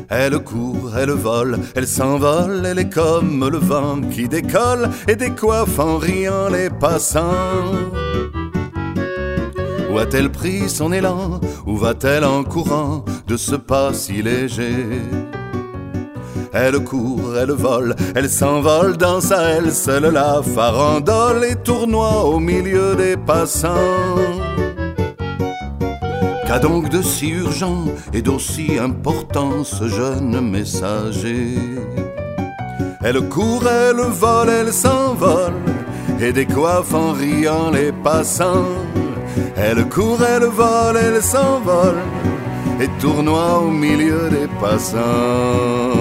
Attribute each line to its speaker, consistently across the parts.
Speaker 1: Elle court, elle vole, elle s'envole, elle est comme le vent qui décolle et décoiffe en riant les passants. Où a-t-elle pris son élan? Où va-t-elle en courant de ce pas si léger? Elle court, elle vole, elle s'envole, danse à elle seule la farandole et tournoie au milieu des passants. Qu'a donc de si urgent et d'aussi important ce jeune messager? Elle court, elle vole, elle s'envole et décoiffe en riant les passants. Elle court, elle vole, elle s'envole et tournoie au milieu des passants.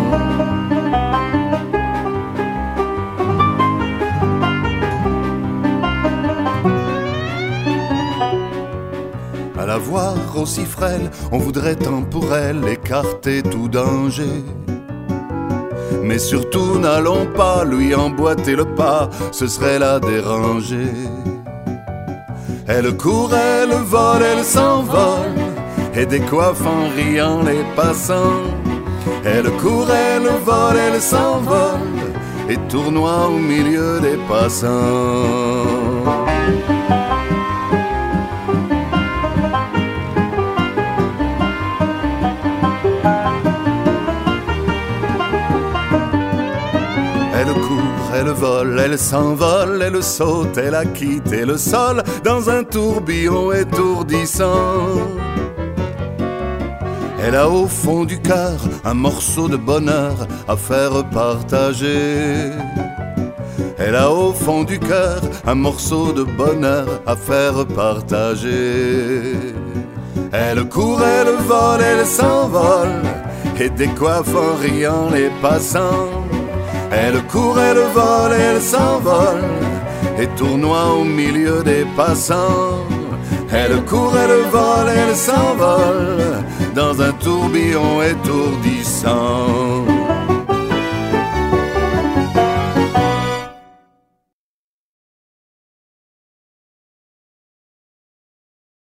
Speaker 1: À la voir aussi frêle, on voudrait tant pour elle écarter tout danger. Mais surtout n'allons pas lui emboîter le pas, ce serait la déranger. Elle court, elle vole, elle s'envole et décoiffe en riant les passants. Elle court, elle vole, elle s'envole et tournoie au milieu des passants. Elle court, elle vole, elle s'envole, elle saute, elle a quitté le sol dans un tourbillon étourdissant. Elle a au fond du cœur un morceau de bonheur à faire partager. Elle a au fond du cœur un morceau de bonheur à faire partager. Elle court, elle vole, elle s'envole et décoiffe en riant les passants. Elle court, elle vole, elle s'envole et tournoie au milieu des passants. Elle court, elle vole, elle s'envole dans un tourbillon étourdissant.